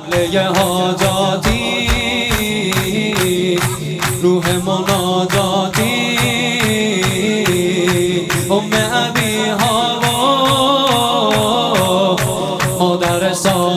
قبله حاجاتی روح مناجاتی ام ابی هوا مادر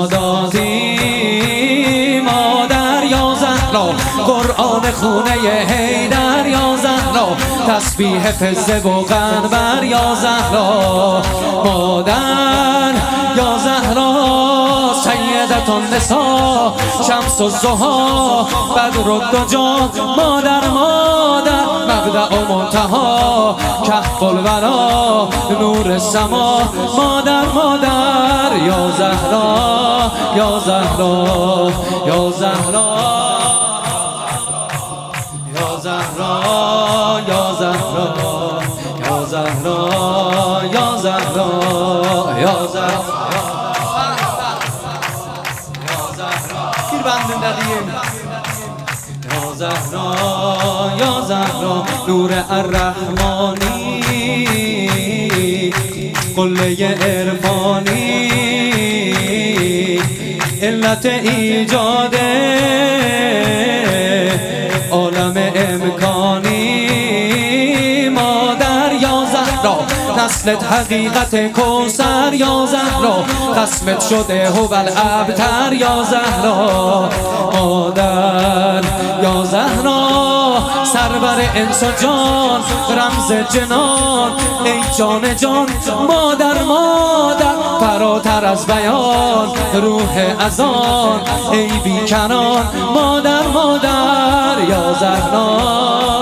ساداتی مادر یا زهرا قرآن خونه حیدر یا زهرا تسبیح فزه و قنبر یا زهرا مادر یا زهرا سیدت النساء شمس الضحی بدر الدجا مادر مبدأ و منتهی کهف الورا نور السما مادر یا زهرا یا زهرا یا زهرا یا زهرا یا زهرا یا زهرا یا زهرا یا زهرا گیر بندن دادیم یا زهرا یا زهرا نور الرحمانی قله عرفانی علت ایجاد عالم امکانی مادر یا زهرا نسلت حقیقت کوثر یا زهرا قسمت شده هوال ابتر یا زهرا مادر یا زهرا سرور انس و جان رمز جنان ای جان جان مادر فراتر از بیان روح اذان ای بیکنان مادر یا زهرا